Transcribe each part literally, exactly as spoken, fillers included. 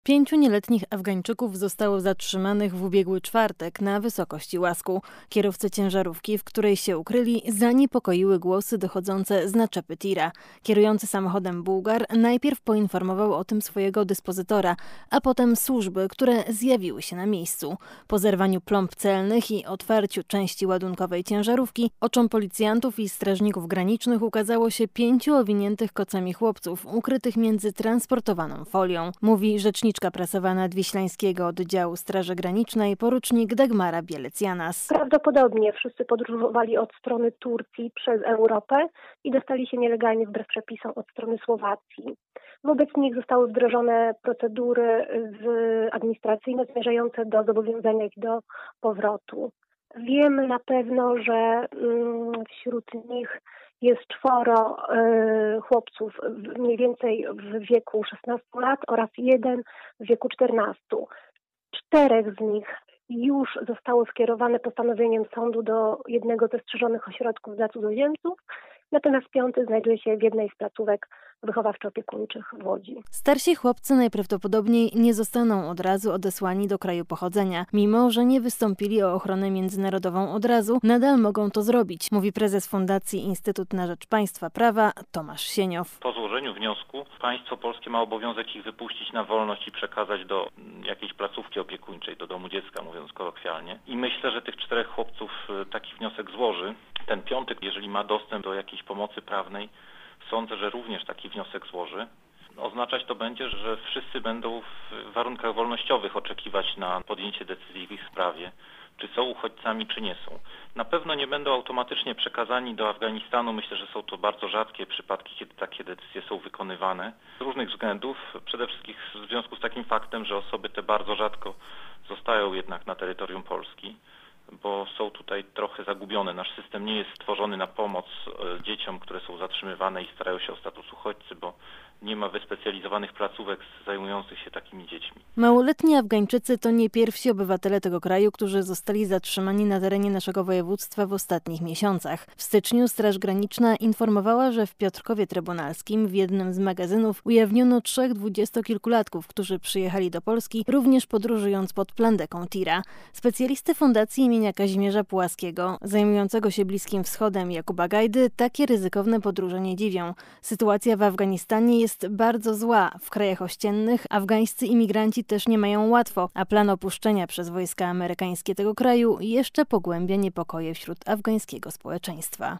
Pięciu nieletnich Afgańczyków zostało zatrzymanych w ubiegły czwartek na wysokości Łasku. Kierowcy ciężarówki, w której się ukryli, zaniepokoiły głosy dochodzące z naczepy tira. Kierujący samochodem Bułgar najpierw poinformował o tym swojego dyspozytora, a potem służby, które zjawiły się na miejscu. Po zerwaniu plomb celnych i otwarciu części ładunkowej ciężarówki, oczom policjantów i strażników granicznych ukazało się pięciu owiniętych kocami chłopców, ukrytych między transportowaną folią, mówi rzecznik prasowa Nadwiślańskiego Oddziału Straży Granicznej porucznik Dagmara Bielec-Janas. Prawdopodobnie wszyscy podróżowali od strony Turcji przez Europę i dostali się nielegalnie wbrew przepisom od strony Słowacji. Wobec nich zostały wdrożone procedury administracyjne zmierzające do zobowiązania ich do powrotu. Wiemy na pewno, że wśród nich jest czworo y, chłopców mniej więcej w wieku szesnastu lat oraz jeden w wieku czternastu. Czterech z nich już zostało skierowane postanowieniem sądu do jednego ze strzeżonych ośrodków dla cudzoziemców, natomiast piąty znajduje się w jednej z placówek wychowawczo-opiekuńczych w Łodzi. Starsi chłopcy najprawdopodobniej nie zostaną od razu odesłani do kraju pochodzenia. Mimo że nie wystąpili o ochronę międzynarodową od razu, nadal mogą to zrobić, mówi prezes Fundacji Instytut na Rzecz Państwa Prawa Tomasz Sieniow. Po złożeniu wniosku państwo polskie ma obowiązek ich wypuścić na wolność i przekazać do jakiejś placówki opiekuńczej, do domu dziecka, mówiąc kolokwialnie. I myślę, że tych czterech chłopców taki wniosek złoży. Ten piąty, jeżeli ma dostęp do jakiejś pomocy prawnej, sądzę, że również taki wniosek złoży. Oznaczać to będzie, że wszyscy będą w warunkach wolnościowych oczekiwać na podjęcie decyzji w ich sprawie, czy są uchodźcami, czy nie są. Na pewno nie będą automatycznie przekazani do Afganistanu. Myślę, że są to bardzo rzadkie przypadki, kiedy takie decyzje są wykonywane. Z różnych względów, przede wszystkim w związku z takim faktem, że osoby te bardzo rzadko zostają jednak na terytorium Polski, bo są tutaj trochę zagubione. Nasz system nie jest stworzony na pomoc dzieciom, które są zatrzymywane i starają się o status uchodźcy, bo nie ma wyspecjalizowanych placówek zajmujących się takimi dziećmi. Małoletni Afgańczycy to nie pierwsi obywatele tego kraju, którzy zostali zatrzymani na terenie naszego województwa w ostatnich miesiącach. W styczniu Straż Graniczna informowała, że w Piotrkowie Trybunalskim w jednym z magazynów ujawniono trzech dwudziestokilkulatków, którzy przyjechali do Polski, również podróżując pod plandeką tira. Specjalisty Fundacji imienia Kazimierza Pułaskiego, zajmującego się Bliskim Wschodem Jakuba Gajdy, takie ryzykowne podróże nie dziwią. Sytuacja w Afganistanie jest jest bardzo zła. W krajach ościennych afgańscy imigranci też nie mają łatwo, a plan opuszczenia przez wojska amerykańskie tego kraju jeszcze pogłębia niepokoje wśród afgańskiego społeczeństwa.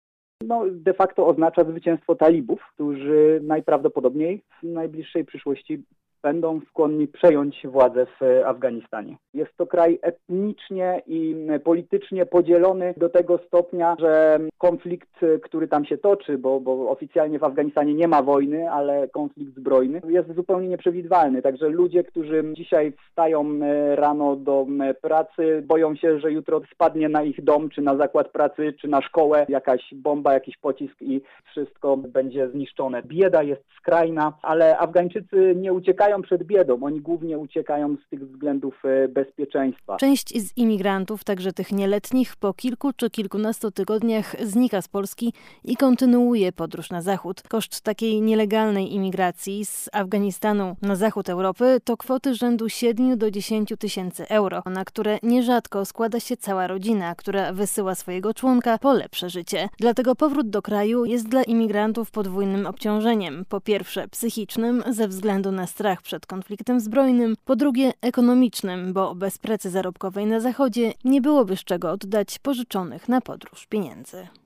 No, de facto oznacza zwycięstwo talibów, którzy najprawdopodobniej w najbliższej przyszłości będą skłonni przejąć władzę w Afganistanie. Jest to kraj etnicznie i politycznie podzielony do tego stopnia, że konflikt, który tam się toczy, bo, bo oficjalnie w Afganistanie nie ma wojny, ale konflikt zbrojny, jest zupełnie nieprzewidywalny. Także ludzie, którzy dzisiaj wstają rano do pracy, boją się, że jutro spadnie na ich dom, czy na zakład pracy, czy na szkołę jakaś bomba, jakiś pocisk i wszystko będzie zniszczone. Bieda jest skrajna, ale Afgańczycy nie uciekają przed biedą. Oni głównie uciekają z tych względów bezpieczeństwa. Część z imigrantów, także tych nieletnich, po kilku czy kilkunastu tygodniach znika z Polski i kontynuuje podróż na zachód. Koszt takiej nielegalnej imigracji z Afganistanu na zachód Europy to kwoty rzędu siedmiu do dziesięciu tysięcy euro, na które nierzadko składa się cała rodzina, która wysyła swojego członka po lepsze życie. Dlatego powrót do kraju jest dla imigrantów podwójnym obciążeniem. Po pierwsze psychicznym, ze względu na strach przed konfliktem zbrojnym, po drugie ekonomicznym, bo bez pracy zarobkowej na zachodzie nie byłoby z czego oddać pożyczonych na podróż pieniędzy.